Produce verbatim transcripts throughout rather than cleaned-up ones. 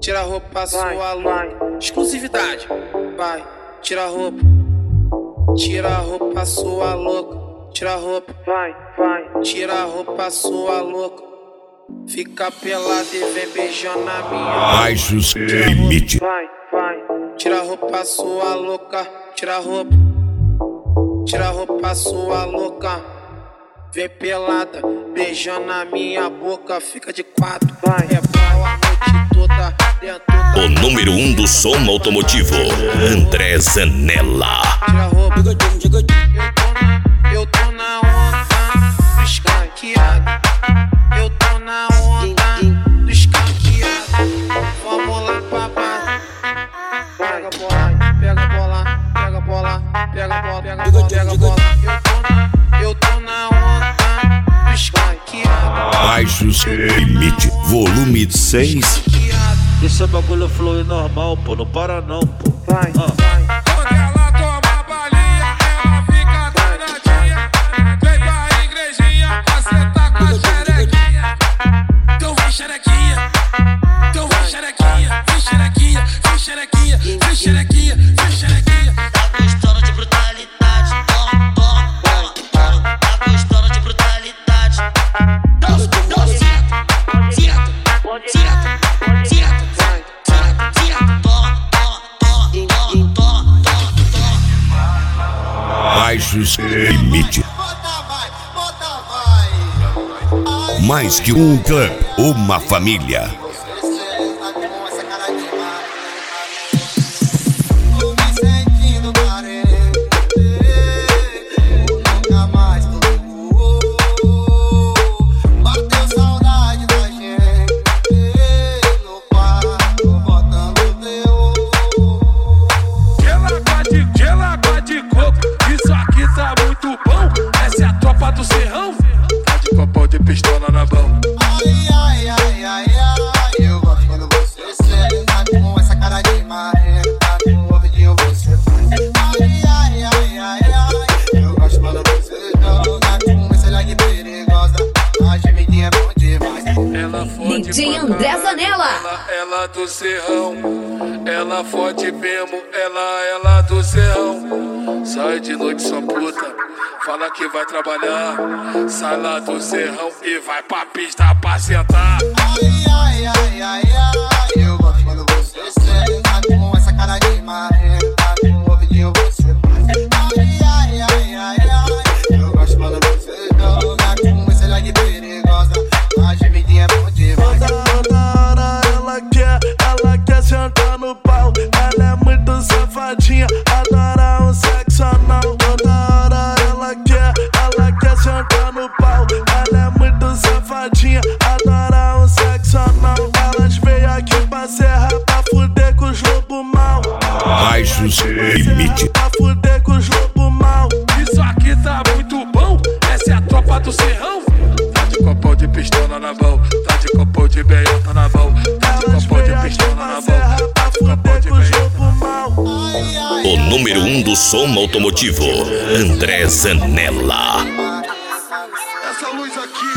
tira a roupa, sua louca. Exclusividade, vai, tira a roupa. Tira a roupa, sua louca. Tira a roupa, vai, vai. Tira a roupa, sua louca. Fica pelada e vem beijando na minha. Baixos limite. Vai, vai. Tira a roupa, sua louca. Tira a roupa. Tira a roupa, sua louca. Vem pelada, beijando na minha boca. Fica de quatro, vai. É pau a noite toda dentro da... O número um do som automotivo, André Zanella. Tira a roupa. Eu tô na onda do escanqueado. Eu tô na onda do escanqueado. Vamos lá, papai. Pega a bola, pega a bola, pega a bola, pega a bola, pega a bola, pega a bola. Eu tô na onda do escanqueado. Baixos limite, volume seis. Esse bagulho fluir normal, pô, não para não, pô. Vai, ah. vai. Quando ela toma balinha, ela fica danadinha. Vem pra igrejinha, você tá com a xerequinha. Então vem xerequinha, então vem xerequinha, vem xerequinha, vem xerequinha, vem xerequinha, vem xerequinha. Tá gostando de brutalidade, toma, toma, toma, toma. Tá gostando de brutalidade. Não, não, senta, senta, senta, senta. Baixos limite. Mais que um clã, uma família. Pistola na mão. Ai, ai, ai, ai, ai. Eu gosto quando você serve. Tá com essa cara de marreco. Tá com o ouvidinho você faz. Ai, ai, ai, ai, ai. Eu gosto quando você joga com esse lag perigosa. A gemidinha é bom demais. Ela fode D J André Zanella. Ela, ela do serrão. Ela fode mesmo. Ela, ela do serrão. Sai de noite sua puta. Fala que vai trabalhar. Sai lá do serrão e vai pra pista pra sentar. Ai, ai, ai, ai, ai. Eu gosto quando você serve. Tá com essa cara de marreco. Tá com o ouvidinho você faz. Ai, ai, ai, ai, ai. Eu gosto quando você joga com esse lag perigosa. A gemidinha é bom demais. Toda hora ela quer, ela quer sentar no pau. Ela é muito safadinha, adora um sexo anal. Toda hora ela quer, ela quer sentar no pau. Ela é muito safadinha, adora um sexo anal. Elas veio aqui pra serra pra fuder com os lobo mal. Baixos limite. Pra fuder com os lobo mal. Isso aqui tá muito bom. Essa é a tropa do serrão. Tá de copão de pistola na mão. Tá de copão de beiota na mão. Tá de copão de pistola na mão. Tá de copão de beiota. O número um do som automotivo, André Zanella. Essa luz aqui,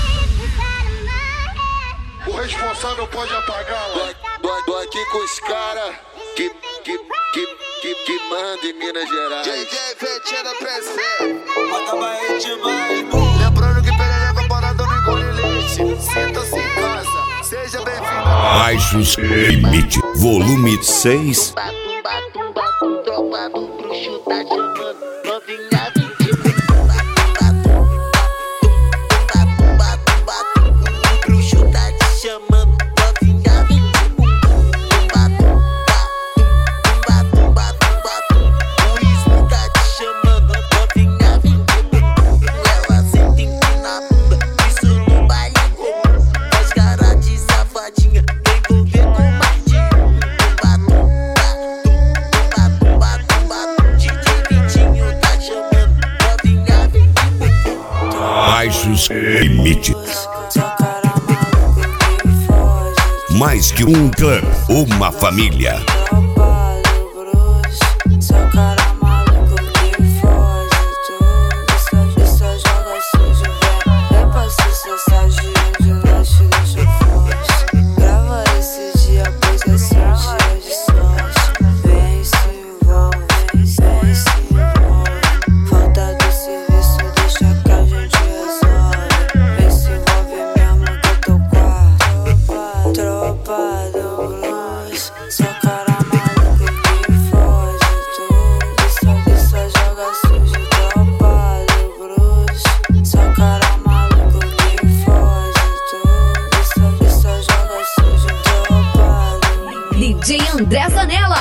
o responsável pode apagá-la. Tô, tô aqui com os caras que, que, que, que, que mandam em Minas Gerais. J J Vetinha presente. Acaba aí demais. Lembrando que perereca parada não engole leite. Sinta-se em casa, seja bem-vindo. Baixos limite, volume seis. Tumba, tumba, tumba, tropa do bruxo tá chamando. Novinha vinte e tumba, tumba, tumba, o bruxo tá te chamando. Novinha vinte e tumba, tumba, tumba, tumba, tumba, o ismo tá te chamando. Novinha vinte e ela senta empina a bunda. Isso no baile comum. As caras de safadinha, vem ver com mais de tumba, tumba, tumba, tumba, tumba. D J Vitinho tá chamando. Novinha vinte e Baixos limite. Mais que um clã, uma família. Grava esse dia, pois D J André Zanella.